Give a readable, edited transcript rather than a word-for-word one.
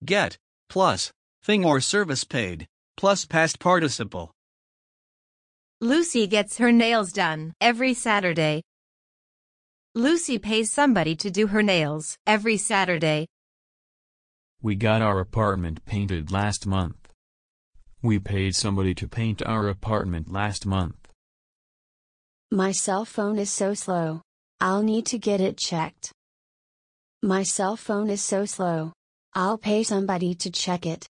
Get, plus, thing or service paid, plus past participle. Lucy gets her nails done every Saturday. Lucy pays somebody to do her nails every Saturday. We got our apartment painted last month. We paid somebody to paint our apartment last month. My cell phone is so slow. I'll need to get it checked. My cell phone is so slow. I'll pay somebody to check it.